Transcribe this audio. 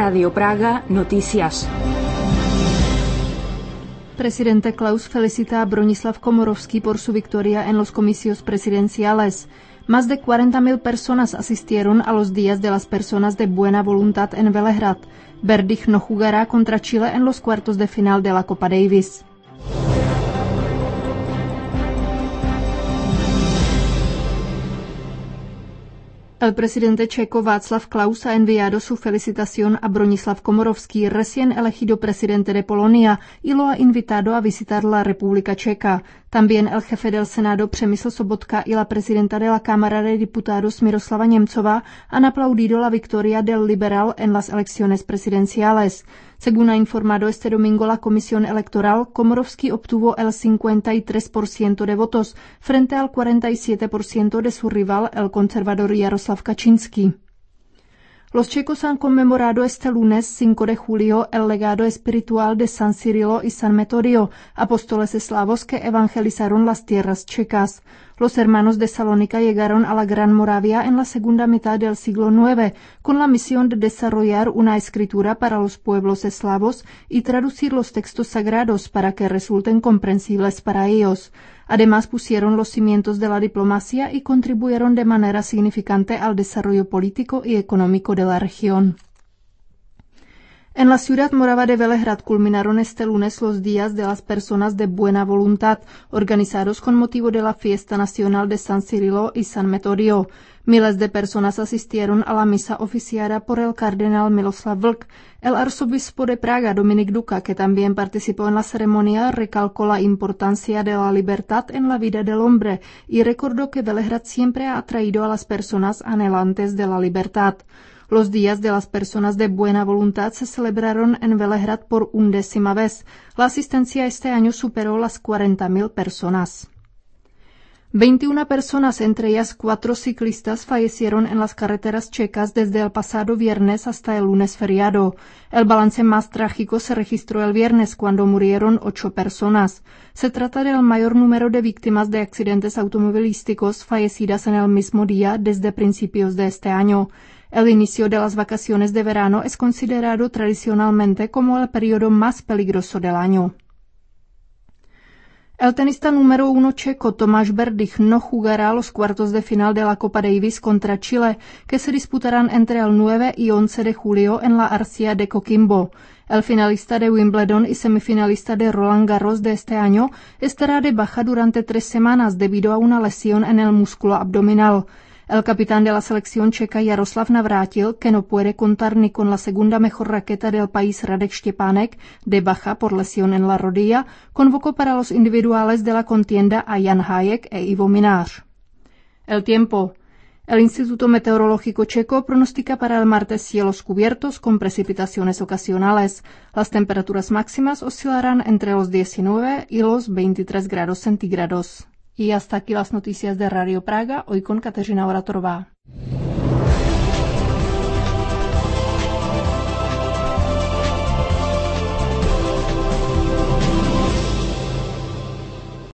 Radio Praga Noticias. Presidente Klaus felicita a Bronislav Komorowski por su victoria en los comicios presidenciales. Más de 40.000 personas asistieron a los días de las personas de buena voluntad en Velehrad. Berdych no jugará contra Chile en los cuartos de final de la Copa Davis. El presidente checo Václav Klaus ha enviado su felicitación a Bronislav Komorowski, recién elegido presidente de Polonia, y lo ha invitado a visitar la República Checa. También el jefe del Senado Přemysl Sobotka y la presidenta de la Cámara de Diputados Miroslava Němcová han aplaudido la victoria del liberal en las elecciones presidenciales. Según ha informado este domingo la Comisión Electoral, Komorowski obtuvo el 53% de votos frente al 47% de su rival, el conservador Jaroslav Kaczynski. Los checos han conmemorado este lunes 5 de julio el legado espiritual de San Cirilo y San Metodio, apóstoles eslavos que evangelizaron las tierras checas. Los hermanos de Salónica llegaron a la Gran Moravia en la segunda mitad del siglo IX con la misión de desarrollar una escritura para los pueblos eslavos y traducir los textos sagrados para que resulten comprensibles para ellos. Además, pusieron los cimientos de la diplomacia y contribuyeron de manera significante al desarrollo político y económico de la región. En la ciudad morava de Velehrad culminaron este lunes los días de las personas de buena voluntad, organizados con motivo de la fiesta nacional de San Cirilo y San Metodio. Miles de personas asistieron a la misa oficiada por el cardenal Miloslav Vlk. El arzobispo de Praga Dominik Duka, que también participó en la ceremonia, recalcó la importancia de la libertad en la vida del hombre y recordó que Velehrad siempre ha atraído a las personas anhelantes de la libertad. Los días de las personas de buena voluntad se celebraron en Velehrad por 11ª vez. La asistencia este año superó las 40.000 personas. 21 personas, entre ellas 4 ciclistas, fallecieron en las carreteras checas desde el pasado viernes hasta el lunes feriado. El balance más trágico se registró el viernes, cuando murieron 8 personas. Se trata del mayor número de víctimas de accidentes automovilísticos fallecidas en el mismo día desde principios de este año. El inicio de las vacaciones de verano es considerado tradicionalmente como el periodo más peligroso del año. El tenista número 1 checo Tomáš Berdych no jugará los cuartos de final de la Copa Davis contra Chile, que se disputarán entre el 9 y 11 de julio en la Arcia de Coquimbo. El finalista de Wimbledon y semifinalista de Roland Garros de este año estará de baja durante 3 semanas debido a una lesión en el músculo abdominal. El capitán de la selección checa Jaroslav Navrátil, que no puede contar ni con la segunda mejor raqueta del país Radek Štěpánek, de baja por lesión en la rodilla, convocó para los individuales de la contienda a Jan Hájek e Ivo Minář. El tiempo. El Instituto Meteorológico Checo pronostica para el martes cielos cubiertos con precipitaciones ocasionales. Las temperaturas máximas oscilarán entre los 19 y los 23 grados centígrados. Y hasta aquí las noticias de Radio Praga, hoy con Kateřina Oratorová.